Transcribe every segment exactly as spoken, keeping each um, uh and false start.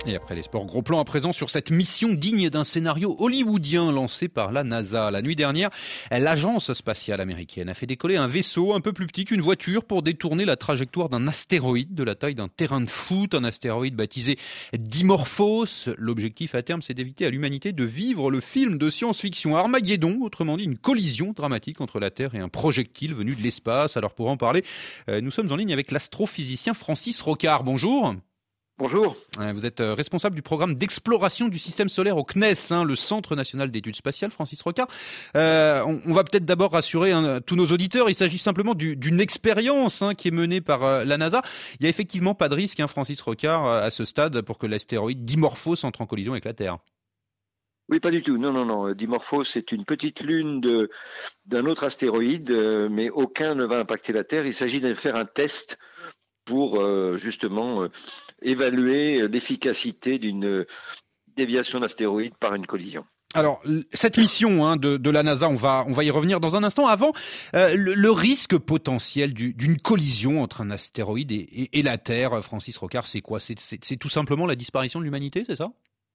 Et après les sports, gros plan à présent sur cette mission digne d'un scénario hollywoodien lancé par la NASA. La nuit dernière, l'agence spatiale américaine a fait décoller un vaisseau un peu plus petit qu'une voiture pour détourner la trajectoire d'un astéroïde de la taille d'un terrain de foot, un astéroïde baptisé Dimorphos. L'objectif à terme, c'est d'éviter à l'humanité de vivre le film de science-fiction Armageddon, autrement dit une collision dramatique entre la Terre et un projectile venu de l'espace. Alors pour en parler, nous sommes en ligne avec l'astrophysicien Francis Rocard. Bonjour. Bonjour. Vous êtes responsable du programme d'exploration du système solaire au C N E S, hein, le Centre national d'études spatiales, Francis Rocard. Euh, on, on va peut-être d'abord rassurer hein, tous nos auditeurs. Il s'agit simplement du, d'une expérience hein, qui est menée par euh, la NASA. Il n'y a effectivement pas de risque, hein, Francis Rocard, à ce stade, pour que l'astéroïde Dimorphos entre en collision avec la Terre. Oui, pas du tout. Non, non, non. Dimorphos, c'est une petite lune de, d'un autre astéroïde, euh, mais aucun ne va impacter la Terre. Il s'agit de faire un test pour euh, justement euh, évaluer l'efficacité d'une déviation d'astéroïde par une collision. Alors, cette mission hein, de, de la NASA, on va, on va y revenir dans un instant. Avant, euh, le, le risque potentiel du, d'une collision entre un astéroïde et, et, et la Terre, Francis Rocard, c'est quoi ? c'est, c'est, c'est tout simplement la disparition de l'humanité, c'est ça ?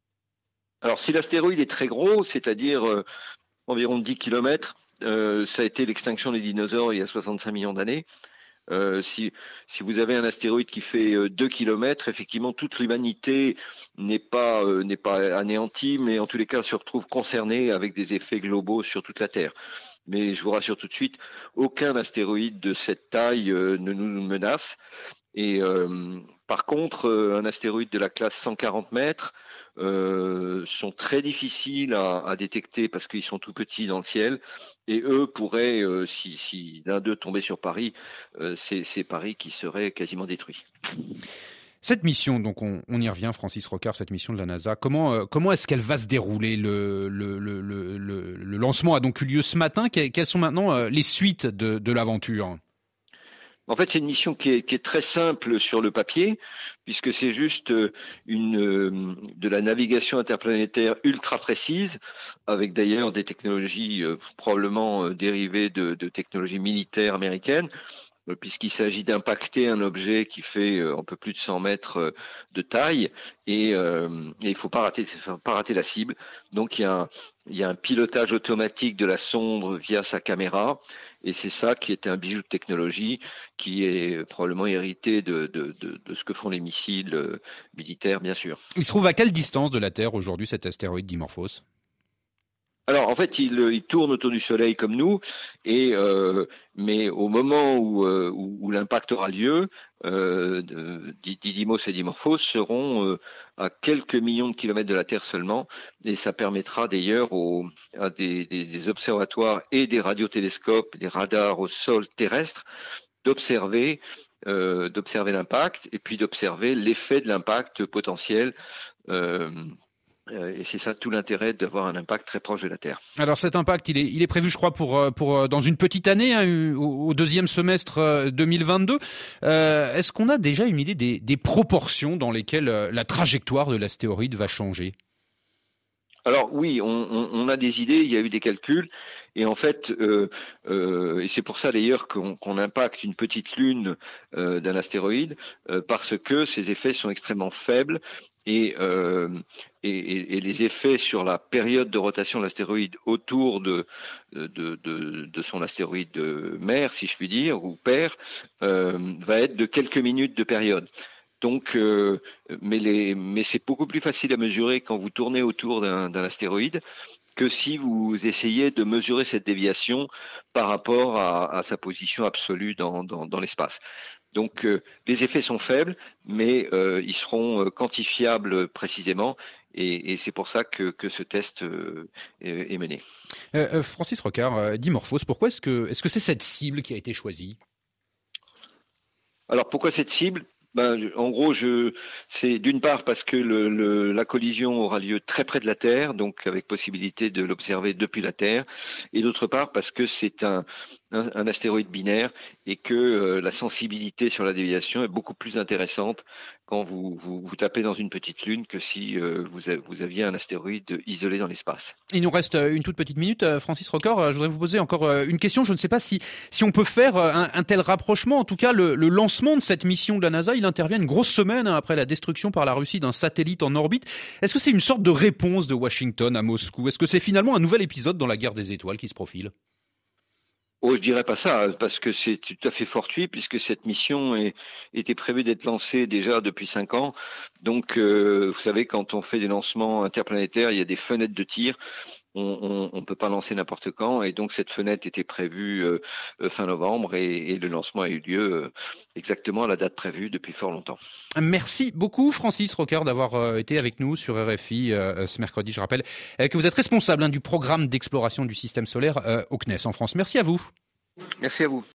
Alors, si l'astéroïde est très gros, c'est-à-dire euh, environ dix kilomètres, euh, ça a été l'extinction des dinosaures il y a soixante-cinq millions d'années. Euh, si, si vous avez un astéroïde qui fait euh, deux kilomètres, effectivement, toute l'humanité n'est pas, euh, n'est pas anéantie, mais en tous les cas se retrouve concernée avec des effets globaux sur toute la Terre. Mais je vous rassure tout de suite, aucun astéroïde de cette taille euh, ne nous menace. Et euh, par contre, euh, un astéroïde de la classe cent quarante mètres euh, sont très difficiles à, à détecter parce qu'ils sont tout petits dans le ciel. Et eux pourraient, euh, si, si l'un d'eux tombait sur Paris, euh, c'est, c'est Paris qui serait quasiment détruit. Cette mission, donc on, on y revient, Francis Rocard, cette mission de la NASA, comment, euh, comment est-ce qu'elle va se dérouler ? le, le, le, le, le lancement a donc eu lieu ce matin. Quelles sont maintenant euh, les suites de, de l'aventure ? En fait, c'est une mission qui est, qui est très simple sur le papier, puisque c'est juste une, de la navigation interplanétaire ultra précise, avec d'ailleurs des technologies euh, probablement dérivées de, de technologies militaires américaines, puisqu'il s'agit d'impacter un objet qui fait un peu plus de cent mètres de taille, et, euh, et il ne faut pas rater, faut pas rater la cible. Donc il y a un, il y a un pilotage automatique de la sonde via sa caméra, et c'est ça qui est un bijou de technologie qui est probablement hérité de, de, de, de ce que font les missiles militaires, bien sûr. Il se trouve à quelle distance de la Terre aujourd'hui cet astéroïde Dimorphos ? Alors en fait, il, il tourne autour du Soleil comme nous, et euh, mais au moment où, euh, où, où l'impact aura lieu, euh, Didymos et Dimorphos seront euh, à quelques millions de kilomètres de la Terre seulement, et ça permettra d'ailleurs aux, à des, des, des observatoires et des radiotélescopes, des radars au sol terrestre, d'observer, euh, d'observer l'impact et puis d'observer l'effet de l'impact potentiel. Euh, Et c'est ça tout l'intérêt d'avoir un impact très proche de la Terre. Alors cet impact, il est, il est prévu, je crois, pour, pour dans une petite année, hein, au, au deuxième semestre deux mille vingt-deux. Euh, est-ce qu'on a déjà une idée des, des proportions dans lesquelles la trajectoire de l'astéroïde va changer ? Alors oui, on, on, on a des idées, il y a eu des calculs, et en fait, euh, euh, et c'est pour ça d'ailleurs qu'on, qu'on impacte une petite lune euh, d'un astéroïde, euh, parce que ces effets sont extrêmement faibles, et, euh, et, et les effets sur la période de rotation de l'astéroïde autour de, de, de, de son astéroïde mère, si je puis dire, ou père, euh, va être de quelques minutes de période. Donc, euh, mais, les, mais c'est beaucoup plus facile à mesurer quand vous tournez autour d'un, d'un astéroïde que si vous essayez de mesurer cette déviation par rapport à, à sa position absolue dans, dans, dans l'espace. Donc, euh, les effets sont faibles, mais euh, ils seront quantifiables précisément. Et, et c'est pour ça que, que ce test euh, est, est mené. Euh, Francis Rocard, euh, Dimorphos, pourquoi est-ce que, est-ce que c'est cette cible qui a été choisie ? Alors, pourquoi cette cible ? Ben, en gros, je, c'est d'une part parce que le, le, la collision aura lieu très près de la Terre, donc avec possibilité de l'observer depuis la Terre, et d'autre part parce que c'est un, un, un astéroïde binaire et que euh, la sensibilité sur la déviation est beaucoup plus intéressante quand vous, vous, vous tapez dans une petite lune que si euh, vous, a, vous aviez un astéroïde isolé dans l'espace. Il nous reste une toute petite minute, Francis Rocard. Je voudrais vous poser encore une question. Je ne sais pas si, si on peut faire un, un tel rapprochement. En tout cas, le, le lancement de cette mission de la NASA, il intervient une grosse semaine après la destruction par la Russie d'un satellite en orbite. Est-ce que c'est une sorte de réponse de Washington à Moscou ? Est-ce que c'est finalement un nouvel épisode dans la guerre des étoiles qui se profile ? Oh, je dirais pas ça, parce que c'est tout à fait fortuit, puisque cette mission est, était prévue d'être lancée déjà depuis cinq ans. Donc, euh, vous savez, quand on fait des lancements interplanétaires, il y a des fenêtres de tir. On ne peut pas lancer n'importe quand, et donc cette fenêtre était prévue euh, fin novembre, et, et le lancement a eu lieu euh, exactement à la date prévue depuis fort longtemps. Merci beaucoup Francis Rocard d'avoir euh, été avec nous sur R F I euh, ce mercredi. Je rappelle euh, que vous êtes responsable hein, du programme d'exploration du système solaire euh, au C N E S en France. Merci à vous. Merci à vous.